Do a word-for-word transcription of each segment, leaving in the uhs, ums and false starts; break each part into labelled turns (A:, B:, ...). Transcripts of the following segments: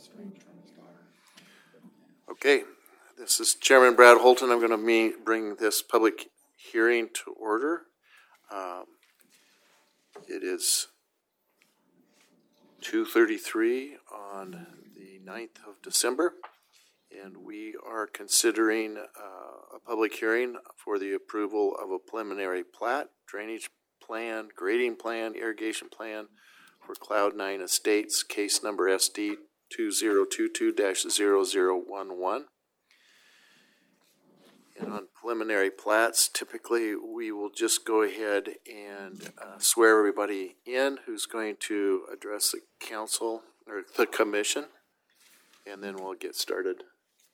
A: estranged from his daughter.
B: Okay, this is Chairman Brad Holton. I'm going to me bring this public hearing to order. Um, it is two thirty-three on the ninth of December, and we are considering uh, a public hearing for the approval of a preliminary plat, drainage plan, grading plan, irrigation plan for Cloud Nine Estates, case number S D two zero two two dash zero zero one one. And on preliminary plats, typically we will just go ahead and uh, swear everybody in who's going to address the council or the commission, and then we'll get started.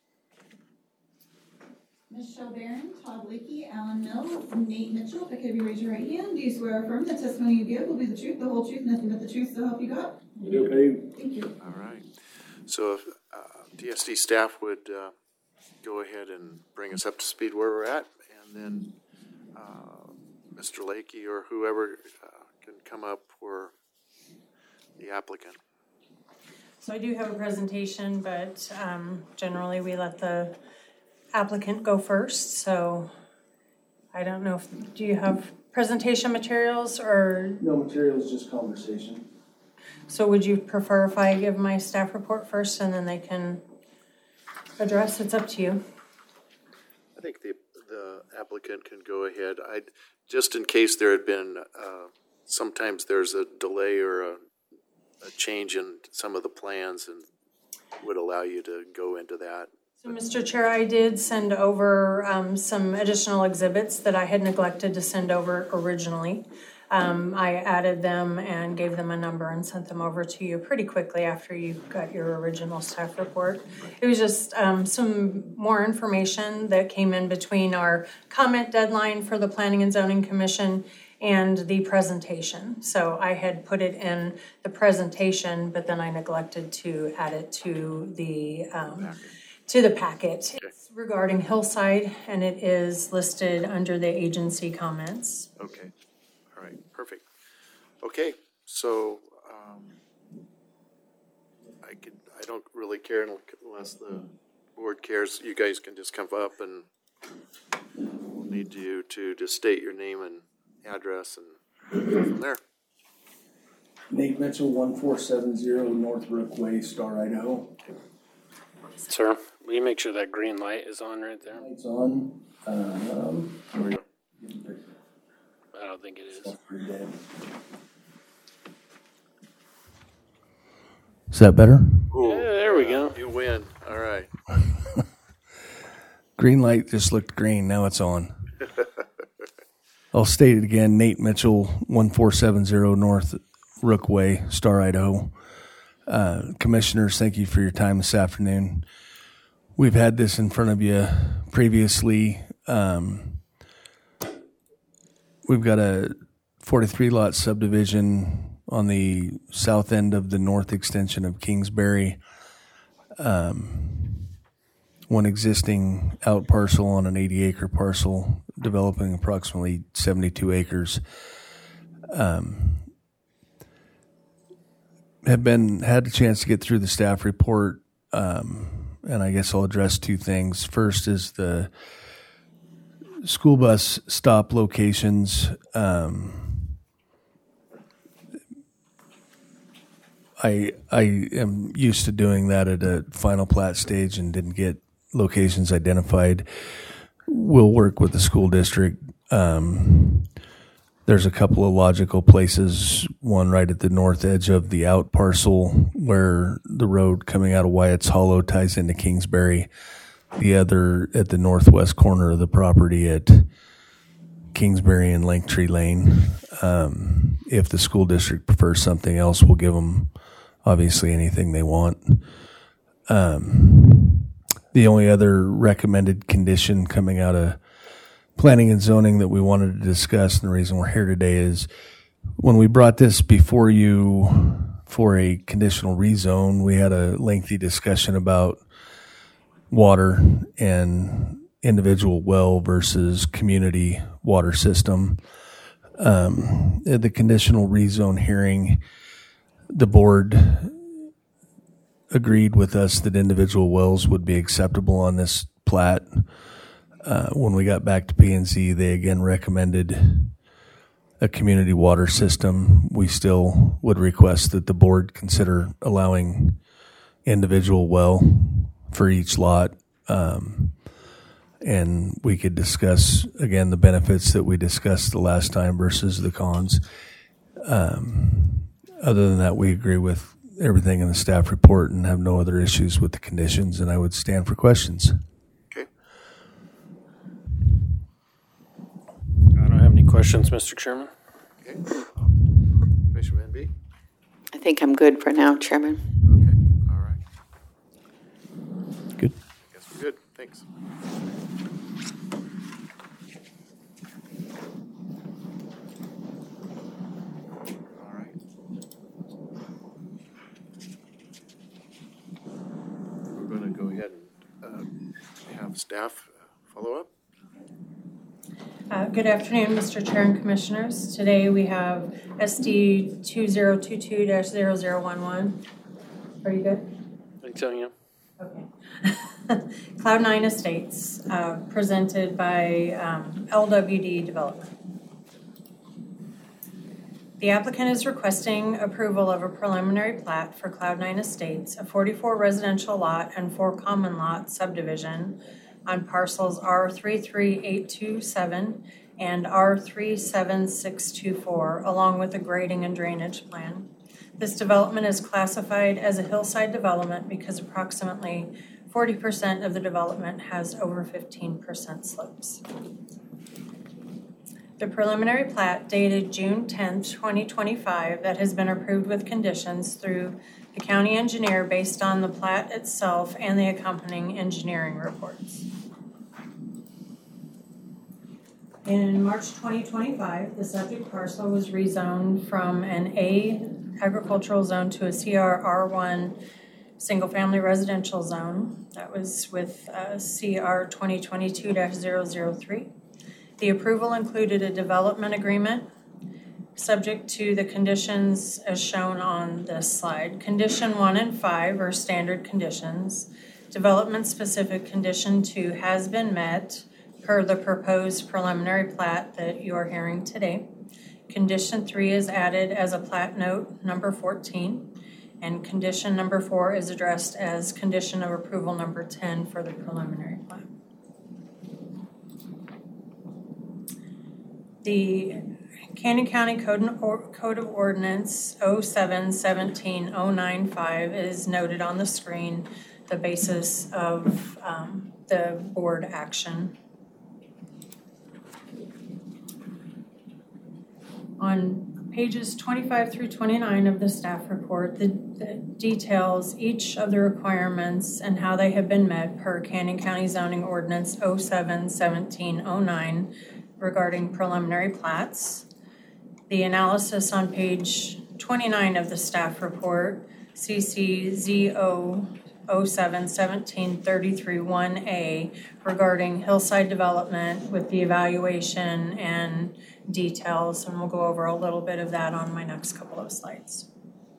C: Michelle Barron, Todd Leakey, Alan Mills, Nate Mitchell. If I could have you raise your right hand. Do you swear or affirm the testimony you give will be the truth, the whole truth, nothing but the truth, so help you God?
A: We do.
C: Thank you.
B: All right. So if uh, D S D staff would uh, go ahead and bring us up to speed where we're at, and then uh, Mister Leakey or whoever uh, can come up for the applicant.
D: So I do have a presentation, but um, generally we let the applicant go first. So I don't know if, do you have presentation materials or?
E: No materials, just conversation.
D: So would you prefer if I give my staff report first and then they can address? It's up to you.
B: I think the the applicant can go ahead. I just in case there had been uh, sometimes there's a delay or a, a change in some of the plans, and would allow you to go into that.
D: So, Mister Chair, I did send over um, some additional exhibits that I had neglected to send over originally. Um, I added them and gave them a number and sent them over to you pretty quickly after you got your original staff report. It was just um, some more information that came in between our comment deadline for the Planning and Zoning Commission and the presentation. So I had put it in the presentation, but then I neglected to add it to the um, to the packet.
B: Okay.
D: It's regarding Hillside, and it is listed under the agency comments.
B: Okay. All right. Perfect. Okay. So um, I could. I don't really care unless the board cares. You guys can just come up, and we'll need you to just state your name and address and go from there.
E: Nate Mitchell, one four seven zero Northbrook Way, Star, Idaho.
F: Sir, will you make sure that green light is on right there?
E: Lights on. Um,
B: There we go.
F: I don't think it is.
E: Stuff pretty dead.
G: Is that better?
B: Ooh,
F: Yeah, there we go.
B: You win. All right.
G: Green light just looked green. Now it's on. I'll state it again. Nate Mitchell, one four seven zero North Rook Way, Star, Idaho. Uh, commissioners, thank you for your time this afternoon. We've had this in front of you previously. Um, we've got a forty-three lot subdivision on the south end of the north extension of Kingsbury. Um, one existing out parcel on an eighty acre parcel, developing approximately seventy-two acres. Um, have been had a chance to get through the staff report, um, and I guess I'll address two things. First is the school bus stop locations. Um, I I am used to doing that at a final plat stage and didn't get locations identified. We'll work with the school district. Um, there's a couple of logical places, one right at the north edge of the out parcel where the road coming out of Wyatt's Hollow ties into Kingsbury. The other at the northwest corner of the property at Kingsbury and Linktree Lane. Um, if the school district prefers something else, we'll give them obviously anything they want. Um, the only other recommended condition coming out of planning and zoning that we wanted to discuss, and the reason we're here today is when we brought this before you for a conditional rezone, we had a lengthy discussion about water and individual well versus community water system. Um, at the conditional rezone hearing, the board agreed with us that individual wells would be acceptable on this plat. Uh, when we got back to P and Z, they again recommended a community water system. We still would request that the board consider allowing individual well for each lot. Um, and we could discuss, again, the benefits that we discussed the last time versus the cons. Um, other than that, we agree with everything in the staff report and have no other issues with the conditions, and I would stand for questions.
B: Okay.
F: I don't have any questions, Mister Chairman.
B: Okay. Commissioner Van Bee?
H: I think I'm good for now, Chairman.
B: Okay, all right.
G: Good.
B: I guess we're good. Thanks. All right. We're going to go ahead and uh, have staff follow up.
D: Uh, Good afternoon, Mister Chair and Commissioners. Today we have S D two zero two two dash zero zero one one. Are you good?
F: Thanks, Sonia.
D: Okay. Cloud Nine Estates, uh, presented by um, L W D Development. The applicant is requesting approval of a preliminary plat for Cloud Nine Estates, a forty-four residential lot and four common lot subdivision on parcels R three three eight two seven and R three seven six two four, along with a grading and drainage plan. This development is classified as a hillside development because approximately forty percent of the development has over fifteen percent slopes. The preliminary plat dated June tenth, twenty twenty-five, that has been approved with conditions through the county engineer based on the plat itself and the accompanying engineering reports. In March twenty twenty-five, the subject parcel was rezoned from an A agricultural zone to a C R R one single-family residential zone. That was with uh, C R twenty twenty-two dash zero zero three. The approval included a development agreement subject to the conditions as shown on this slide. Condition one and five are standard conditions. Development-specific condition two has been met per the proposed preliminary plat that you are hearing today. Condition three is added as a plat note number fourteen, and condition number four is addressed as condition of approval number ten for the preliminary plat. The Canyon County Code, Code of Ordinance oh seven seventeen oh ninety-five is noted on the screen, the basis of um, the board action. On pages twenty-five through twenty-nine of the staff report, the, the details each of the requirements and how they have been met per Canyon County Zoning Ordinance oh seven seventeen oh nine regarding preliminary plats. The analysis on page twenty-nine of the staff report, C C Z O oh seven seventeen thirty-three one A, regarding hillside development with the evaluation and details, and we'll go over a little bit of that on my next couple of slides.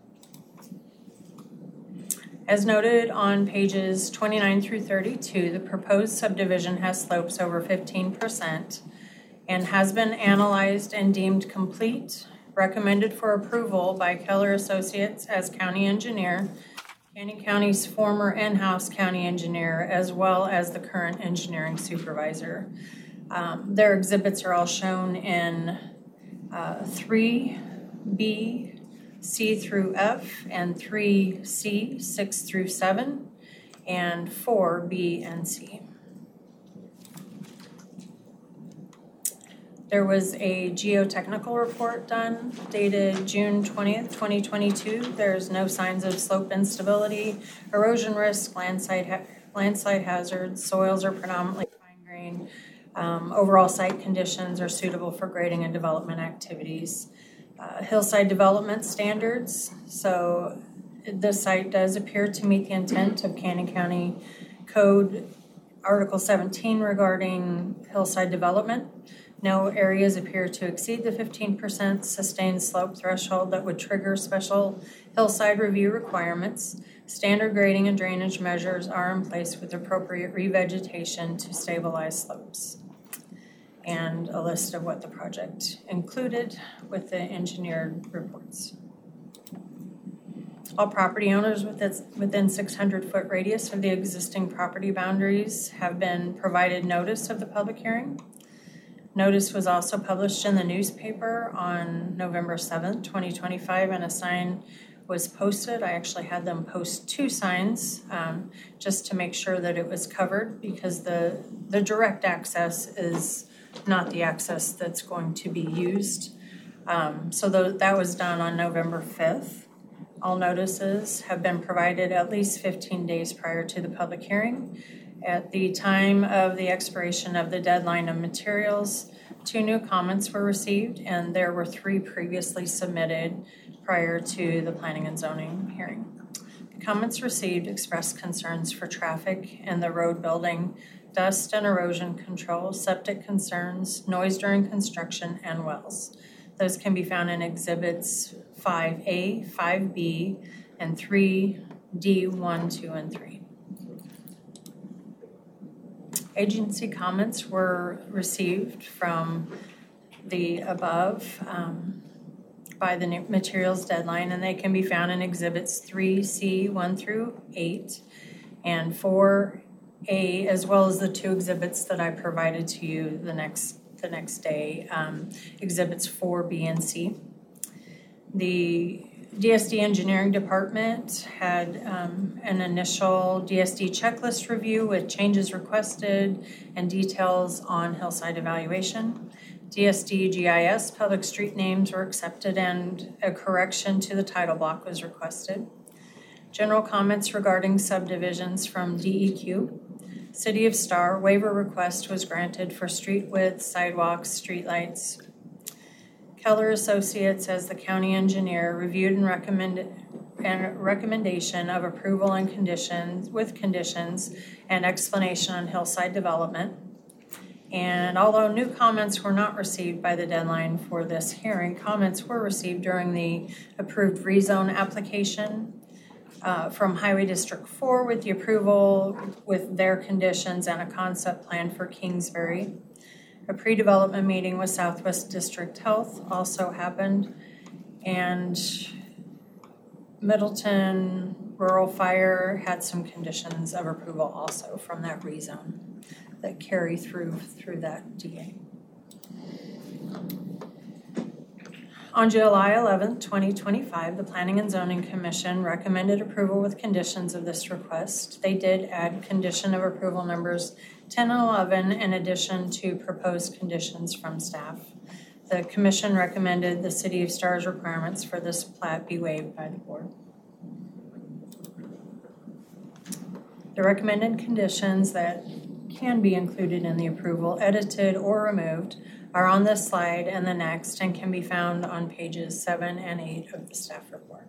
D: As noted on pages twenty-nine through thirty-two, the proposed subdivision has slopes over fifteen percent and has been analyzed and deemed complete, recommended for approval by Keller Associates as county engineer, Canyon County's former in-house county engineer, as well as the current engineering supervisor. Um, their exhibits are all shown in uh, three B, C through F, and three C, six through seven, and four B and C. There was a geotechnical report done dated June twentieth, twenty twenty-two. There's no signs of slope instability, erosion risk, landslide, ha- landslide hazards. Soils are predominantly fine grained. Um, overall site conditions are suitable for grading and development activities. Uh, hillside development standards. So the site does appear to meet the intent of Canyon County Code Article seventeen regarding hillside development. No areas appear to exceed the fifteen percent sustained slope threshold that would trigger special hillside review requirements. Standard grading and drainage measures are in place with appropriate revegetation to stabilize slopes. And a list of what the project included with the engineered reports. All property owners within, within six hundred foot radius of the existing property boundaries have been provided notice of the public hearing. Notice was also published in the newspaper on November seventh, twenty twenty-five, and a sign was posted. I actually had them post two signs um, just to make sure that it was covered, because the, the direct access is not the access that's going to be used. Um, so th- that was done on November fifth. All notices have been provided at least fifteen days prior to the public hearing. At the time of the expiration of the deadline of materials, two new comments were received, and there were three previously submitted prior to the planning and zoning hearing. The comments received expressed concerns for traffic and the road building, dust and erosion control, septic concerns, noise during construction, and wells. Those can be found in exhibits five A, five B, and three D, one, two, and three. Agency comments were received from the above um, by the materials deadline, and they can be found in exhibits three C, one through eight, and four A, as well as the two exhibits that I provided to you the next the next day, um, exhibits four B and C. The D S D Engineering Department had um, an initial D S D checklist review with changes requested and details on hillside evaluation. D S D G I S public street names were accepted, and a correction to the title block was requested. General comments regarding subdivisions from D E Q. City of Star waiver request was granted for street width, sidewalks, streetlights. Keller Associates, as the county engineer, reviewed and recommended and recommendation of approval and conditions with conditions and explanation on hillside development. And although new comments were not received by the deadline for this hearing, comments were received during the approved rezone application uh, from Highway District four with the approval with their conditions and a concept plan for Kingsbury. A pre-development meeting with Southwest District Health also happened, and Middleton Rural Fire had some conditions of approval also from that rezone that carry through through that D A. On July eleventh, twenty twenty-five, the Planning and Zoning Commission recommended approval with conditions of this request. They did add condition of approval numbers ten and eleven in addition to proposed conditions from staff. The commission recommended the City of Star's requirements for this plat be waived by the board. The recommended conditions that can be included in the approval, edited or removed, are on this slide and the next, and can be found on pages seven and eight of the staff report.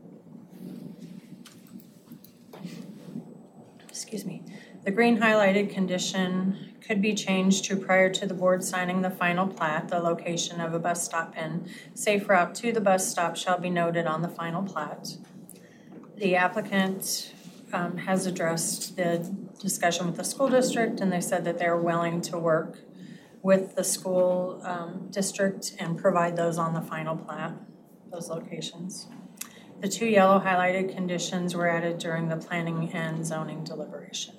D: Excuse me. The green highlighted condition could be changed to prior to the board signing the final plat, the location of a bus stop and safe route to the bus stop shall be noted on the final plat. The applicant um, has addressed the discussion with the school district, and they said that they're willing to work with the school um, district and provide those on the final plat, those locations. The two yellow highlighted conditions were added during the planning and zoning deliberation.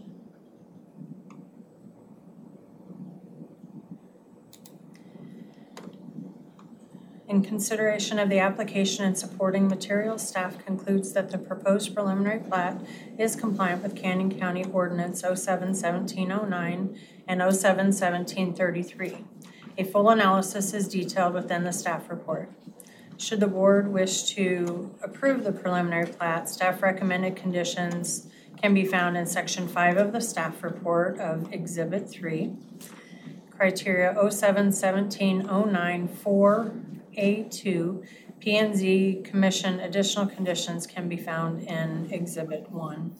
D: In consideration of the application and supporting materials, staff concludes that the proposed preliminary plat is compliant with Canyon County Ordinance oh seven seventeen oh nine and oh seven seventeen thirty-three. A full analysis is detailed within the staff report. Should the board wish to approve the preliminary plat, staff recommended conditions can be found in section five of the staff report of exhibit three. Criteria oh seven seventeen oh nine four A two, P and Z Commission additional conditions can be found in exhibit one.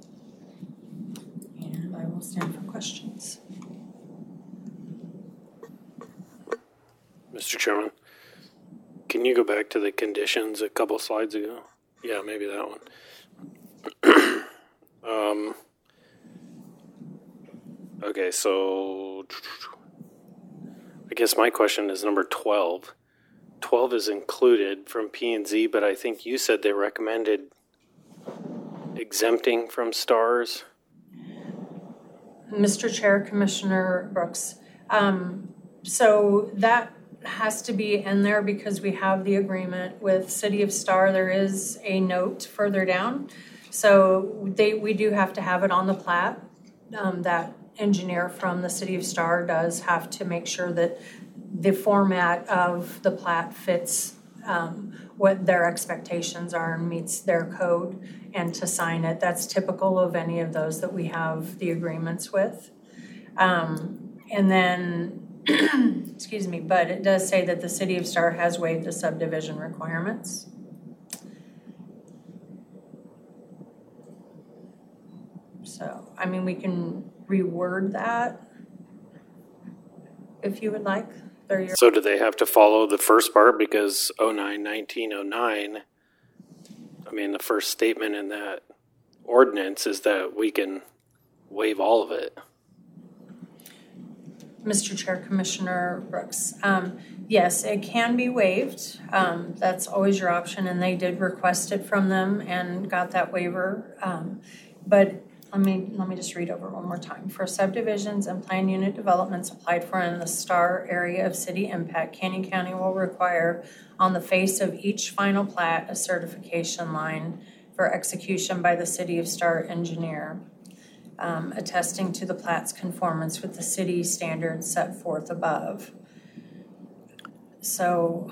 D: And I will stand for questions.
F: Mister Chairman, can you go back to the conditions a couple slides ago? Yeah, maybe that one. Okay, so I guess my question is number twelve. twelve is included from P and Z, but I think you said they recommended exempting from stars.
D: Mister Chair, Commissioner Brooks, um, so that has to be in there because we have the agreement with City of Star. There is a note further down. So they, we do have to have it on the plat. Um, that engineer from the City of Star does have to make sure that the format of the plat fits um, what their expectations are and meets their code, and to sign it. That's typical of any of those that we have the agreements with. Um, and then, excuse me, but it does say that the City of Star has waived the subdivision requirements. So, I mean, we can reword that if you would like. Your-
F: So do they have to follow the first part because oh nine nineteen oh nine, I mean, the first statement in that ordinance is that we can waive all of it.
D: Mister Chair, Commissioner Brooks, um, yes, it can be waived. Um, that's always your option, and they did request it from them and got that waiver. Um, but Let me, let me just read over one more time. For subdivisions and plan unit developments applied for in the Star area of city impact, Canyon County will require on the face of each final plat a certification line for execution by the City of Star engineer, um, attesting to the plat's conformance with the city standards set forth above. So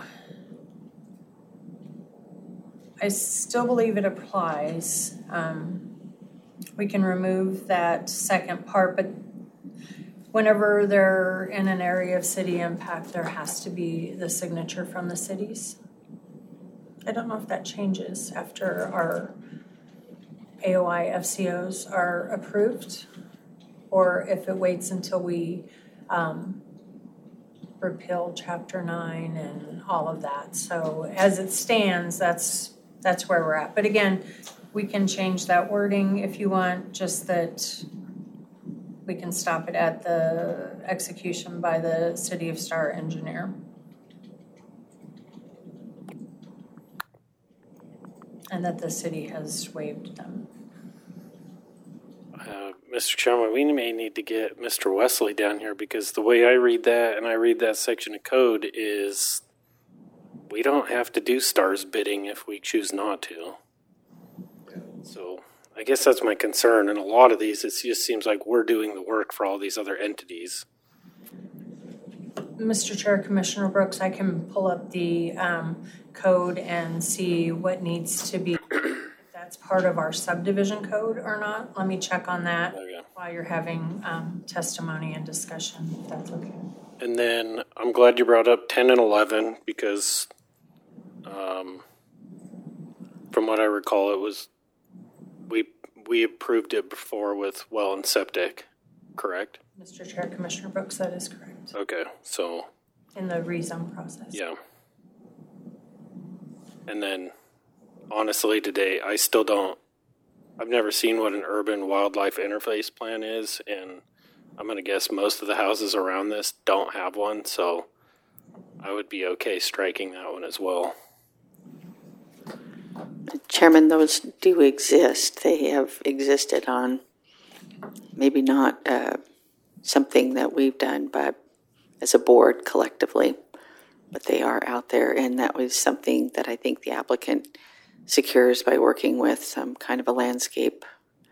D: I still believe it applies. Um, We can remove that second part, but whenever they're in an area of city impact, there has to be the signature from the cities. I don't know if that changes after our A O I F C Os are approved, or if it waits until we um, repeal Chapter nine and all of that. So as it stands, that's that's where we're at. But again, we can change that wording if you want, just that we can stop it at the execution by the City of Star engineer. And that the city has waived them.
F: Uh, Mister Chairman, we may need to get Mister Wesley down here because the way I read that and I read that section of code is we don't have to do stars bidding if we choose not to. So I guess that's my concern. And a lot of these, it just seems like we're doing the work for all these other entities.
D: Mister Chair, Commissioner Brooks, I can pull up the um, code and see what needs to be, if that's part of our subdivision code or not. Let me check on that okay. while you're having um, testimony and discussion, if that's okay.
F: And then I'm glad you brought up ten and eleven because um, from what I recall, it was we we approved it before with well and septic, correct?
D: Mister Chair, Commissioner Brooks, that is correct.
F: Okay, so
D: in the rezone process.
F: Yeah. And then honestly today I still don't I've never seen what an urban wildlife interface plan is, and I'm going to guess most of the houses around this don't have one, so I would be okay striking that one as well.
H: Chairman, those do exist. They have existed on maybe not uh, something that we've done, but as a board collectively, but they are out there, and that was something that I think the applicant secures by working with some kind of a landscape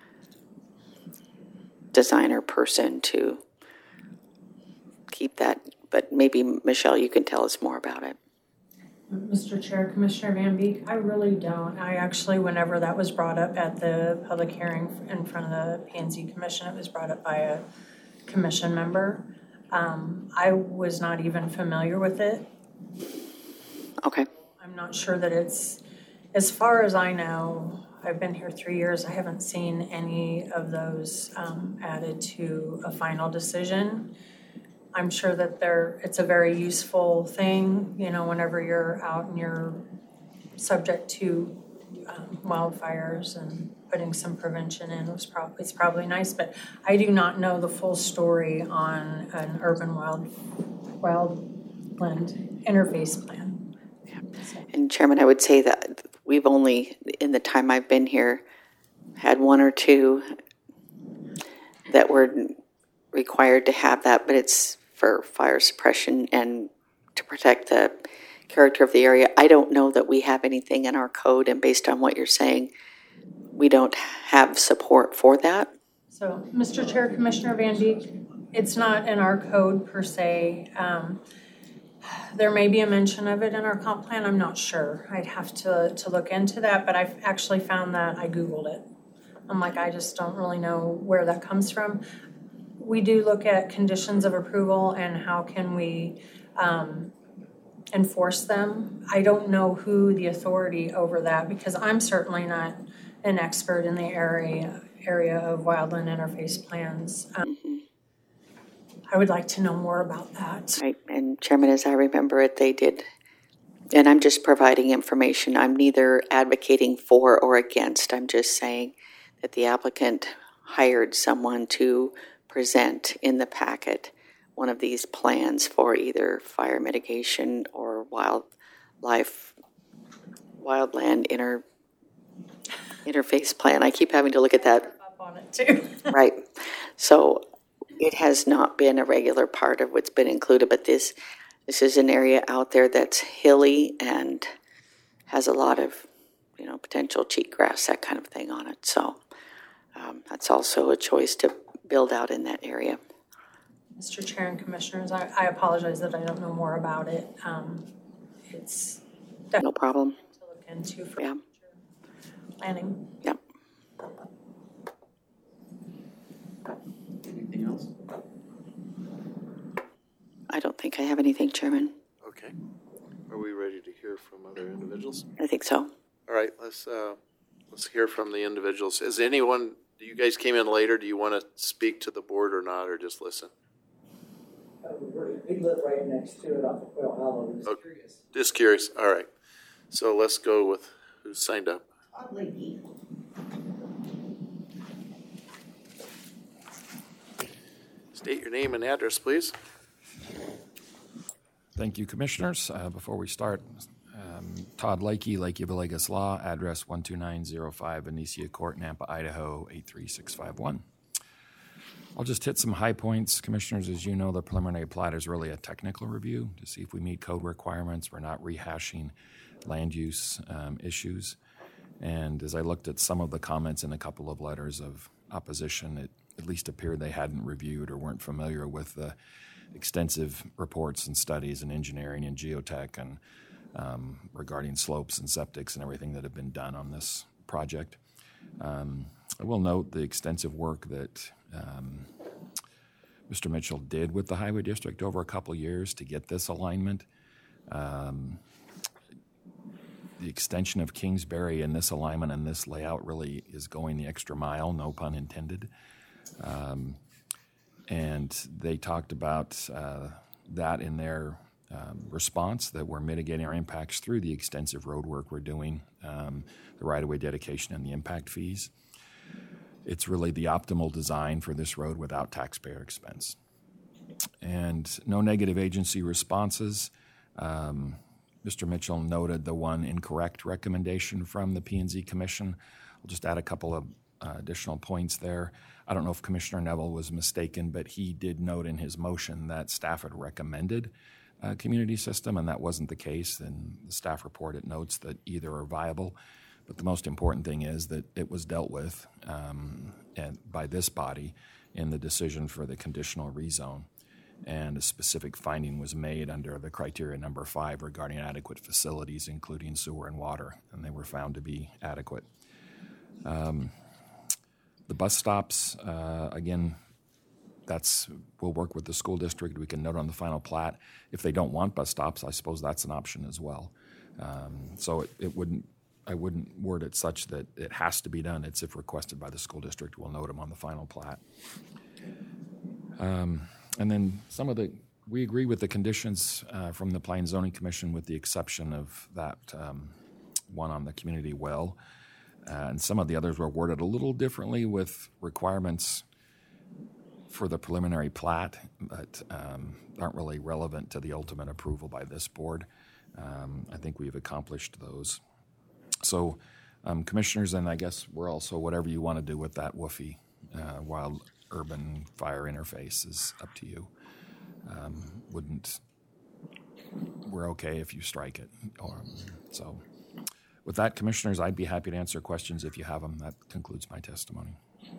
H: designer person to keep that. But maybe, Michelle, you can tell us more about it.
D: Mister Chair, Commissioner Van Beek, I really don't. I actually, whenever that was brought up at the public hearing in front of the P and Z Commission, it was brought up by a commission member. Um, I was not even familiar with it.
H: Okay.
D: I'm not sure that it's, as far as I know, I've been here three years, I haven't seen any of those um, added to a final decision. I'm sure that they're, it's a very useful thing, you know, whenever you're out and you're subject to um, wildfires and putting some prevention in was probably, it's probably nice, but I do not know the full story on an urban wild, wildland interface plan.
H: And Chairman, I would say that we've only, in the time I've been here, had one or two that were required to have that, but it's for fire suppression and to protect the character of the area. I don't know that we have anything in our code, and based on what you're saying, we don't have support for that.
D: So, Mister Chair, Commissioner Van Dijk, it's not in our code per se. Um, there may be a mention of it in our comp plan. I'm not sure. I'd have to, to look into that, but I've actually found that. I Googled it. I'm like, I just don't really know where that comes from. We do look at conditions of approval and how can we um, enforce them. I don't know who the authority over that, because I'm certainly not an expert in the area area of wildland interface plans. Um, mm-hmm. I would like to know more about that.
H: Right, and Chairman, as I remember it, they did, and I'm just providing information. I'm neither advocating for or against. I'm just saying that the applicant hired someone to present in the packet one of these plans for either fire mitigation or wildlife, wildland inter, interface plan. I keep having to look at that.
D: Up on it too.
H: Right. So it has not been a regular part of what's been included, but this this is an area out there that's hilly and has a lot of, you know, potential cheatgrass, that kind of thing on it. So um, that's also a choice to build out in that area.
D: Mister Chair and Commissioners, I, I apologize that I don't know more about it. Um, it's
H: no problem
D: to look into for
H: yeah.
D: future planning.
H: Yep.
B: Anything else?
H: I don't think I have anything, Chairman.
B: Okay. Are we ready to hear from other individuals?
H: I think so.
B: All right, let's uh, let's hear from the individuals. Is anyone, do you guys came in later, do you want to speak to the board or not, or just listen?
I: Uh, we live right next to it off of Quail Hollow. Just
B: okay.
I: curious.
B: Just curious. All right. So let's go with who signed up.
C: Todd Leakey.
B: State your name and address, please.
A: Thank you, Commissioners. Uh, before we start, um, Todd Lakey, Lakey Villegas Law, address one two nine zero five Benicia Court, Nampa, Idaho, eight three six five one. I'll just hit some high points. Commissioners, as you know, the preliminary plat is really a technical review to see if we meet code requirements. We're not rehashing land use um, issues. And as I looked at some of the comments in a couple of letters of opposition, it at least appeared they hadn't reviewed or weren't familiar with the extensive reports and studies in engineering and geotech and um, regarding slopes and septics and everything that have been done on this project. Um, I will note the extensive work that um, Mister Mitchell did with the Highway District over a couple years to get this alignment. Um, the extension of Kingsbury in this alignment and this layout really is going the extra mile, no pun intended. Um, and they talked about uh, that in their um, response, that we're mitigating our impacts through the extensive road work we're doing, um, the right-of-way dedication and the impact fees. It's really the optimal design for this road without taxpayer expense. And no negative agency responses. Um, Mister Mitchell noted the one incorrect recommendation from the P and Z Commission. I'll just add a couple of uh, additional points there. I don't know if Commissioner Neville was mistaken, but he did note in his motion that staff had recommended a community system, and that wasn't the case. In the staff report, it notes that either are viable. But the most important thing is that it was dealt with um, and by this body in the decision for the conditional rezone. And a specific finding was made under the criteria number five regarding adequate facilities, including sewer and water, and they were found to be adequate. Um, the bus stops, uh, again, that's we'll work with the school district. We can note on the final plat. If they don't want bus stops, I suppose that's an option as well. Um, so it, it wouldn't, I wouldn't word it such that it has to be done. It's if requested by the school district, we'll note them on the final plat. Um, And then some of the, we agree with the conditions uh, from the Plan Zoning Commission with the exception of that um, one on the community well. Uh, and some of the others were worded a little differently with requirements for the preliminary plat, but um, aren't really relevant to the ultimate approval by this board. Um, I think we've accomplished those. So, um, commissioners, and I guess we're also whatever you want to do with that W U F I, uh, wild urban fire interface is up to you. Um, wouldn't, we're okay if you strike it. Or, so, with that, commissioners, I'd be happy to answer questions if you have them. That concludes my testimony.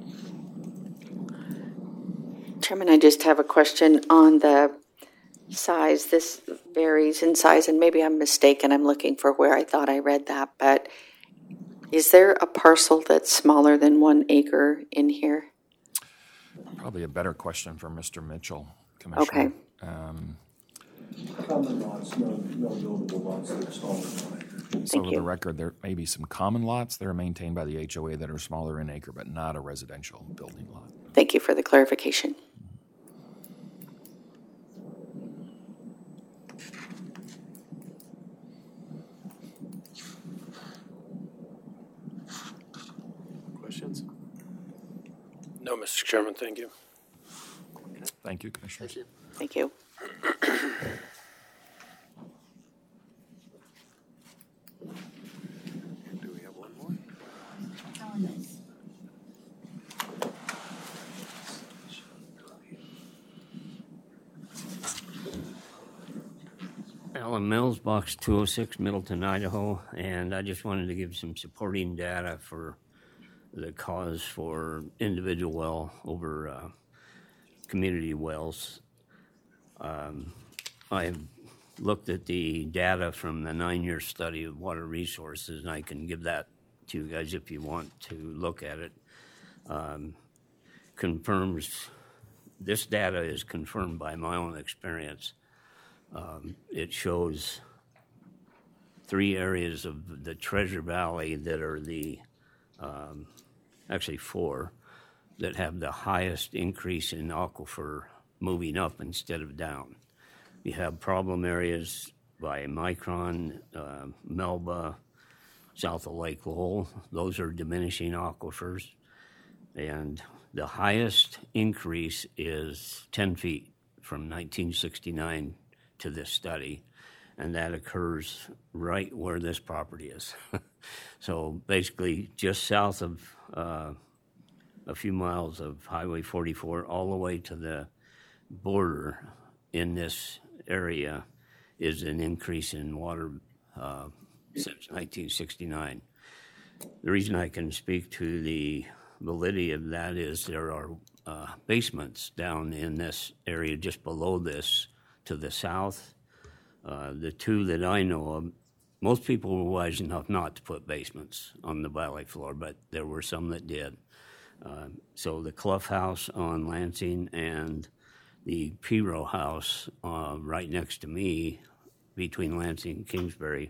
H: Chairman, I just have a question on the size. This varies in size, and maybe I'm mistaken. I'm looking for where I thought I read that, but is there a parcel that's smaller than one acre in here?
A: Probably a better question for Mister Mitchell, Commissioner.
H: Okay.
A: Um,
E: Common lots, no, no buildable lots that are smaller than one acre.
A: so,
H: Thank
A: for
H: you.
A: the record, there may be some common lots that are maintained by the H O A that are smaller in acre, but not a residential building lot.
H: Thank you for the clarification.
B: Questions?
F: No, Mister Chairman, thank you.
A: Thank you, Commissioners.
H: Thank you.
B: Do we have one more?
J: Alan Mills, Box two oh six, Middleton, Idaho, and I just wanted to give some supporting data for the cause for individual well over uh, community wells. Um, I've looked at the data from the nine-year study of water resources, and I can give that to you guys if you want to look at it. Um, confirms, this data is confirmed by my own experience. Um, it shows three areas of the Treasure Valley that are the, um, actually four, that have the highest increase in aquifer moving up instead of down. You have problem areas by Micron, uh, Melba, south of Lake Lowell. Those are diminishing aquifers. And the highest increase is ten feet from nineteen sixty-nine to this study, and that occurs right where this property is. So basically just south of uh, a few miles of Highway forty-four all the way to the border in this area is an increase in water uh, since nineteen sixty-nine. The reason I can speak to the validity of that is there are uh, basements down in this area just below this to the south. Uh, the two that I know of, most people were wise enough not to put basements on the valley floor, but there were some that did. Uh, so the Clough House on Lansing and the Piro House uh, right next to me between Lansing and Kingsbury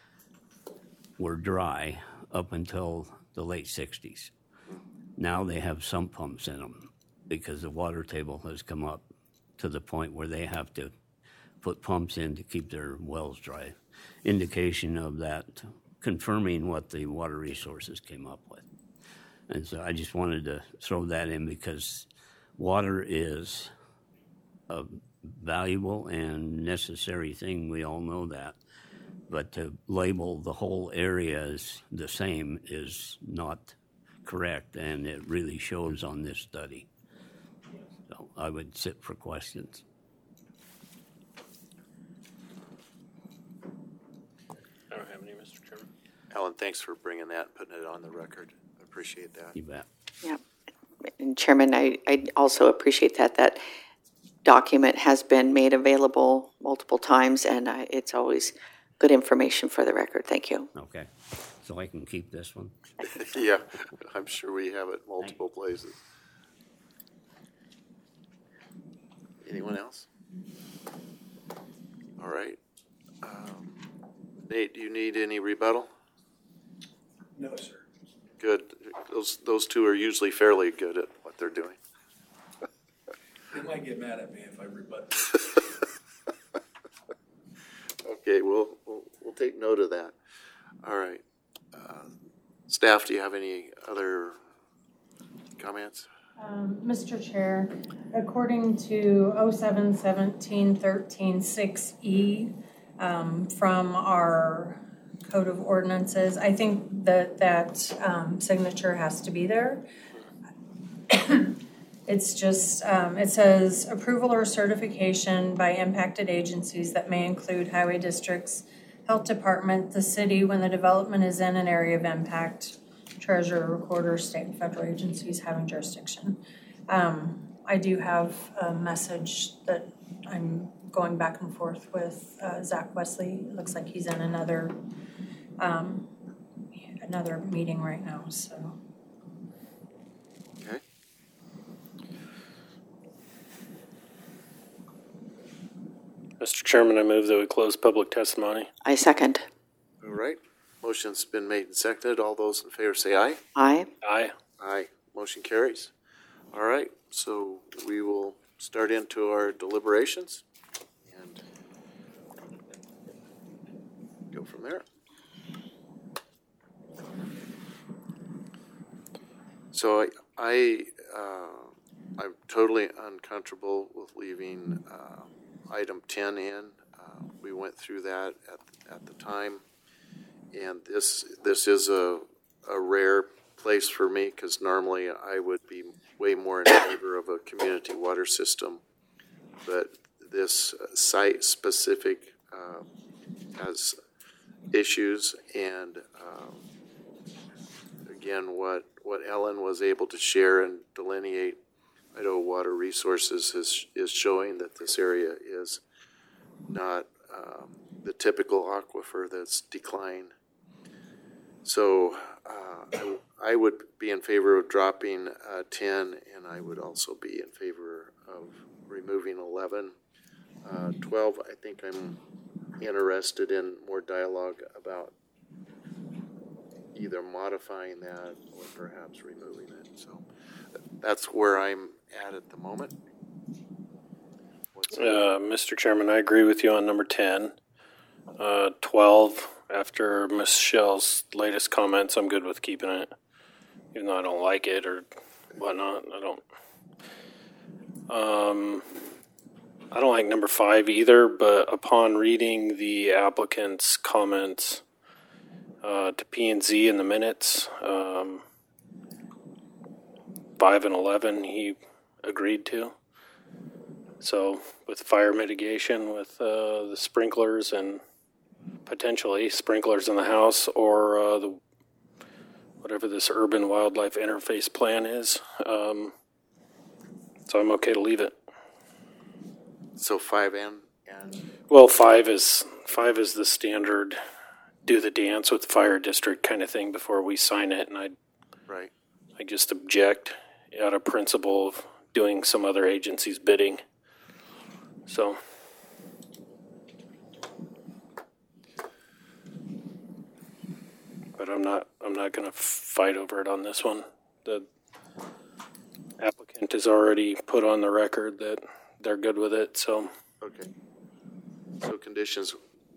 J: were dry up until the late sixties. Now they have sump pumps in them because the water table has come up to the point where they have to put pumps in to keep their wells dry. Indication of that, confirming what the water resources came up with. And so I just wanted to throw that in because water is a valuable and necessary thing. We all know that. But to label the whole area as the same is not correct, and it really shows on this study. So I would sit for questions.
F: I don't have any, Mister Chairman.
B: Alan, thanks for bringing that and putting it on the record. I appreciate that.
J: You bet.
H: Yeah. And Chairman, I, I also appreciate that. That document has been made available multiple times, and I, it's always good information for the record. Thank you.
J: Okay. So I can keep this one?
B: Yeah, I'm sure we have it multiple places. Anyone else? All right. Um, Nate, do you need any rebuttal?
E: No, sir.
B: Good. Those, those two are usually fairly good at what they're doing.
E: They might get mad at me if I rebut.
B: Okay, we'll, we'll, we'll take note of that. All right. uh, staff, do you have any other comments?
D: Um, Mister Chair, according to oh seven seventeen thirteen six E um, from our Code of Ordinances, I think that that um, signature has to be there. It's just, um, it says approval or certification by impacted agencies that may include highway districts, health department, the city when the development is in an area of impact, treasurer, recorder, state and federal agencies having jurisdiction. Um, I do have a message that I'm going back and forth with uh, Zach Wesley. It looks like he's in another um, another meeting right now, so.
B: Okay.
F: Mister Chairman, I move that we close public testimony.
H: I second.
B: All right. Motion's been made and seconded. All those in favor say aye.
H: Aye.
F: Aye.
B: Aye. Motion carries. All right. So we will start into our deliberations and go from there. So I, I uh, I'm totally uncomfortable with leaving uh, item ten in. Uh, we went through that at at the time, and this this is a a rare place for me because normally I would be way more in favor of a community water system, but this site specific uh, has issues, and um, again, what what Ellen was able to share and delineate Idaho Water Resources is is showing that this area is not um, the typical aquifer that's declined. So uh, I, I would be in favor of dropping uh, ten, and I would also be in favor of removing eleven. Uh, twelve, I think I'm interested in more dialogue about either modifying that or perhaps removing it. So that's where I'm at at the moment.
F: Uh, Mister Chairman, I agree with you on number ten. Uh, twelve, after Michelle's latest comments, I'm good with keeping it. Even though I don't like it or whatnot, I don't. Um, I don't like number five either, but upon reading the applicant's comments uh, to P and Z in the minutes, um, five and eleven he agreed to. So with fire mitigation, with uh, the sprinklers and potentially sprinklers in the house, or uh, the whatever this urban wildlife interface plan is, um, so I'm okay to leave it.
B: So five and and
F: Well, five is five is the standard do the dance with the fire district kind of thing before we sign it, and I
B: right.
F: I just object out of principle of doing some other agency's bidding. So. But I'm not I'm not going to fight over it on this one. The applicant has already put on the record that they're good with it, so.
B: Okay. So conditions.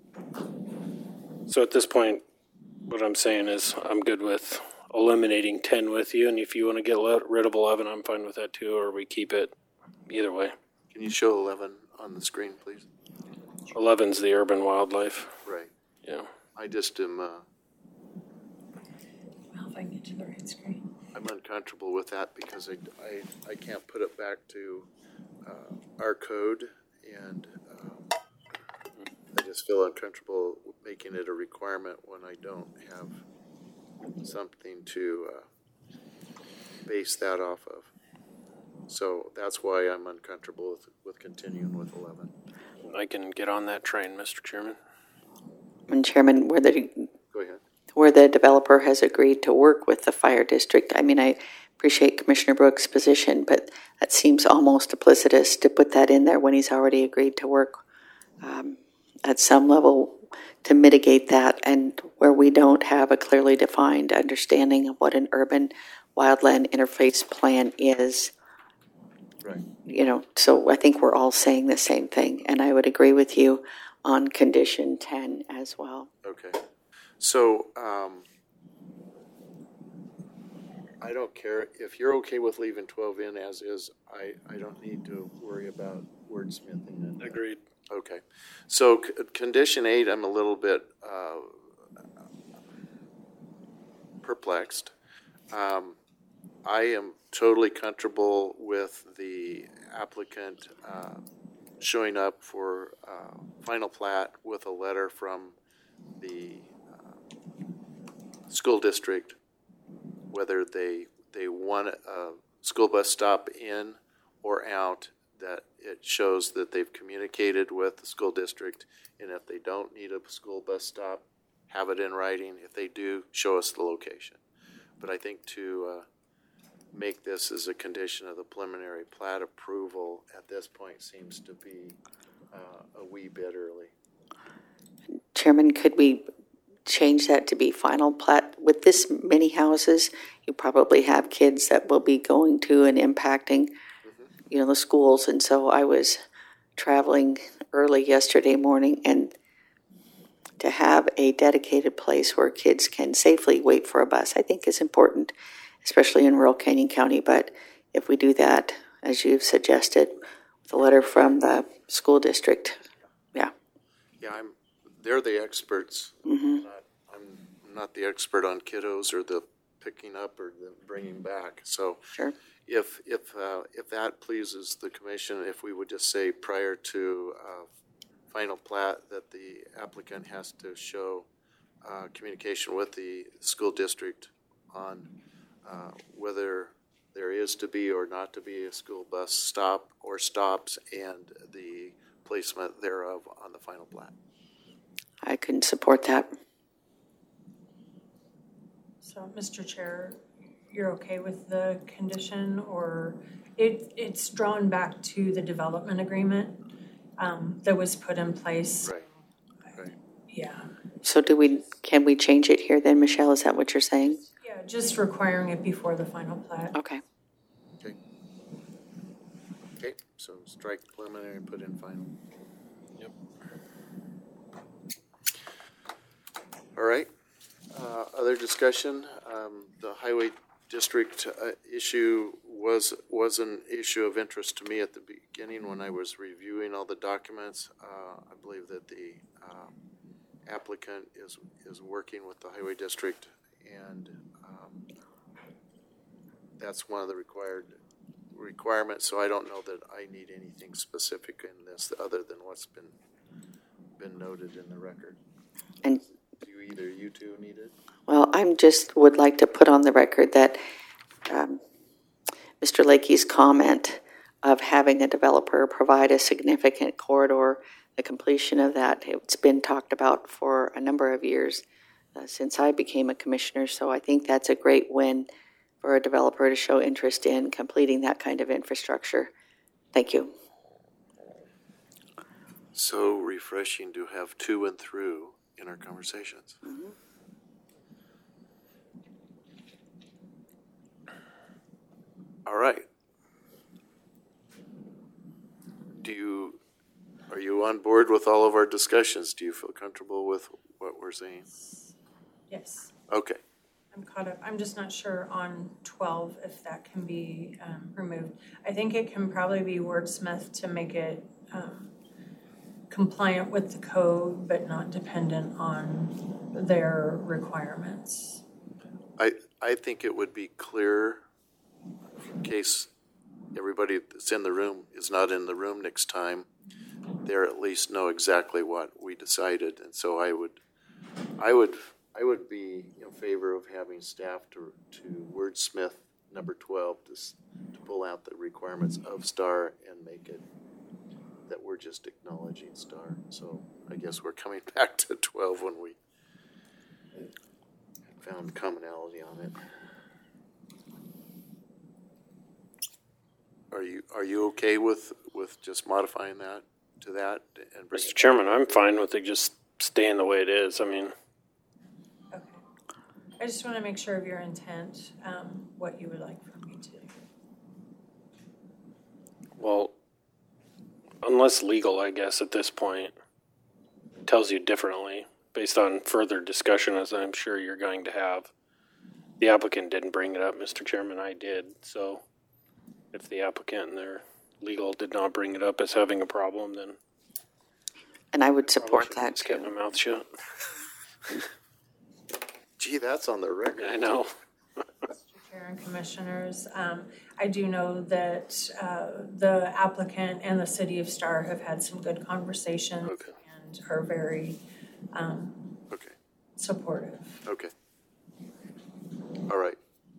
F: So at this point, what I'm saying is I'm good with eliminating ten with you, and if you want to get rid of eleven, I'm fine with that too, or we keep it either way.
B: Can you show eleven on the screen, please?
F: eleven's the urban wildlife.
B: Right.
F: Yeah.
B: I just am. Uh,
D: Well, if I can get to the right screen.
B: I'm uncomfortable with that because I, I, I can't put it back to uh, our code, and uh, I just feel uncomfortable making it a requirement when I don't have something to uh, base that off of. So that's why I'm uncomfortable with, with continuing with eleven.
F: I can get on that train, Mister Chairman.
H: And Chairman, where the
B: Go ahead.
H: where the developer has agreed to work with the fire district, I mean, I appreciate Commissioner Brooks' position, but that seems almost duplicitous to put that in there when he's already agreed to work um, at some level to mitigate that, and where we don't have a clearly defined understanding of what an urban wildland interface plan is.
B: Right.
H: You know, so I think we're all saying the same thing, and I would agree with you on condition ten as well.
B: Okay. So um, I don't care. If you're okay with leaving twelve in as is, I, I don't need to worry about wordsmithing it.
F: Agreed.
B: Okay. So c- condition eight, I'm a little bit uh, perplexed. Um, I am totally comfortable with the applicant uh, showing up for uh, final plat with a letter from the uh, school district, whether they they want a school bus stop in or out, that it shows that they've communicated with the school district, and if they don't need a school bus stop, have it in writing. If they do, show us the location. But I think to uh, make this as a condition of the preliminary plat approval at this point seems to be uh, a wee bit early.
H: Chairman, could we change that to be final plat? With this many houses, you probably have kids that will be going to and impacting, mm-hmm. you know, the schools. And so I was traveling early yesterday morning, and to have a dedicated place where kids can safely wait for a bus, I think is important, especially in rural Canyon County. But if we do that, as you've suggested, with a letter from the school district, yeah.
B: Yeah, I'm. They're the experts.
H: Mm-hmm.
B: I'm, not, I'm not the expert on kiddos or the picking up or the bringing back. So,
H: sure.
B: if if uh, if that pleases the commission, if we would just say prior to uh, final plat that the applicant has to show uh, communication with the school district on uh, whether there is to be or not to be a school bus stop or stops, and the placement thereof on the final plat.
H: I can support that.
D: So, Mister Chair, you're okay with the condition, or it, it's drawn back to the development agreement um, that was put in place?
B: Right, right.
D: Yeah.
H: So do we, can we change it here then, Michelle? Is that what you're saying?
D: Yeah, just requiring it before the final plat.
H: Okay.
B: Okay. Okay, so strike preliminary and put in final.
F: Yep.
B: All right. Uh, other discussion. Um, the highway district uh, issue was was an issue of interest to me at the beginning when I was reviewing all the documents. Uh, I believe that the uh, applicant is is working with the highway district, and um, that's one of the required requirements. So I don't know that I need anything specific in this other than what's been been noted in the record.
H: And
B: do you, either you two need it?
H: well, I'm just would like to put on the record that um, Mister Lakey's comment of having a developer provide a significant corridor, the completion of that, it's been talked about for a number of years uh, since I became a commissioner. So I think that's a great win for a developer to show interest in completing that kind of infrastructure. Thank you.
B: So refreshing to have to and through in our conversations.
H: Mm-hmm.
B: All right. Do you, are you on board with all of our discussions? Do you feel comfortable with what we're saying?
D: Yes.
B: Okay.
D: I'm caught up. I'm just not sure on twelve if that can be um, removed. I think it can probably be wordsmithed to make it um, compliant with the code, but not dependent on their requirements.
B: I, I think it would be clear in case everybody that's in the room is not in the room next time, they at least know exactly what we decided. And so I would, I would, I would be in favor of having staff to to wordsmith number twelve to to pull out the requirements of STAR and make it that we're just acknowledging STAR. So I guess we're coming back to twelve when we found commonality on it. Are you are you okay with, with just modifying that to that and bring
F: Mister
B: it?
F: Chairman, I'm fine with it just staying the way it is. I mean,
D: Okay. I just want to make sure of your intent, um, what you would like from me to do.
F: well, unless legal, I guess, at this point tells you differently based on further discussion, as I'm sure you're going to have. The applicant didn't bring it up, Mister Chairman, I did. So if the applicant and their legal did not bring it up as having a problem, then
H: And I would support
F: I
H: that
F: just kept my
H: too.
F: mouth shut.
B: Gee, that's on the record.
F: I know.
D: Chair and Commissioners, um, I do know that uh, the applicant and the City of Star have had some good conversations
B: Okay.
D: and are very um,
B: Okay,
D: supportive.
B: okay. All right.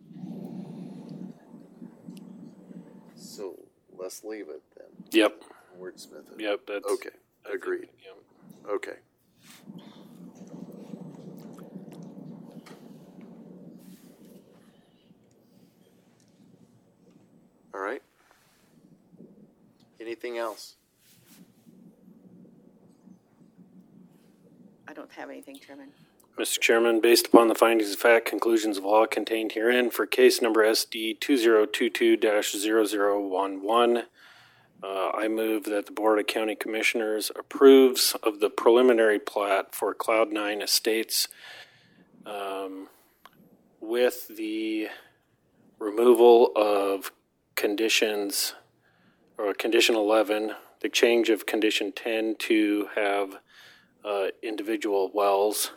B: So let's leave it then.
F: Yep.
B: Wordsmith it.
F: Yep. That's
B: Okay,
F: I think,
B: agreed.
F: yep.
B: Okay. All right. Anything else?
H: I don't have anything, Chairman.
F: Mister Chairman, based upon the findings of fact, conclusions of law contained herein for case number S D two zero two two dash zero zero one one, uh, I move that the Board of County Commissioners approves of the preliminary plat for Cloud Nine Estates um, with the removal of conditions, or condition eleven, the change of condition ten to have uh, individual wells.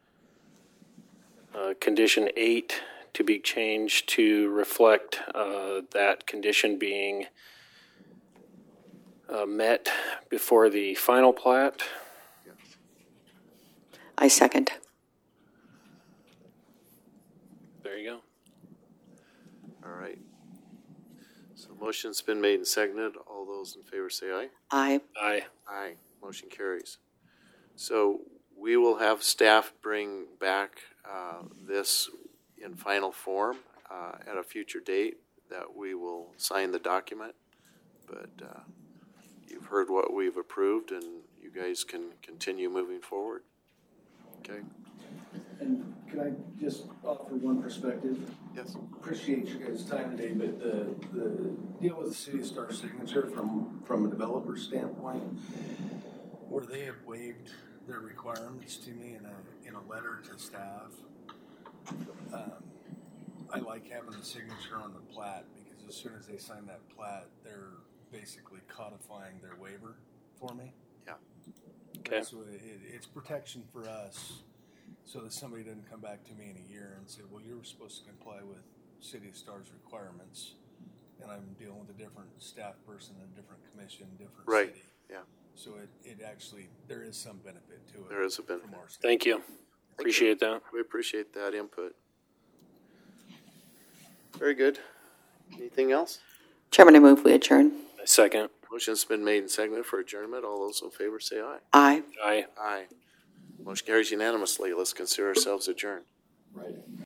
F: Uh, condition eight to be changed to reflect uh, that condition being uh, met before the final plat.
H: I second.
F: There you go.
B: All right. So motion's been made and seconded. All those in favor say aye.
H: Aye.
F: Aye.
B: Aye. Motion carries. So we will have staff bring back uh, this in final form uh, at a future date that we will sign the document. But uh, you've heard what we've approved, and you guys can continue moving forward. Okay?
E: And can I just offer one perspective?
B: Yes.
E: Appreciate your guys' time today, but the, the deal with the City of Star Signature from, from a developer standpoint, where they have waived their requirements to me in a, in a letter to staff. Um, I like having the signature on the plat because as soon as they sign that plat, they're basically codifying their waiver for me.
B: Yeah.
F: Okay.
E: So it, it's protection for us so that somebody doesn't come back to me in a year and say, well, you were supposed to comply with City of Star's requirements, and I'm dealing with a different staff person, a different commission, different
B: Right.
E: city.
B: Yeah.
E: So it, it actually, there is some benefit to it.
B: There is a benefit.
E: From our standpoint.
F: Thank you. Appreciate that.
B: We appreciate that input. Very good. Anything else?
H: Chairman, I move we adjourn.
F: I second.
B: Motion's been made and seconded for adjournment. All those in favor say aye.
H: Aye.
F: Aye.
B: Aye. Motion carries unanimously. Let's consider ourselves adjourned.
E: Right.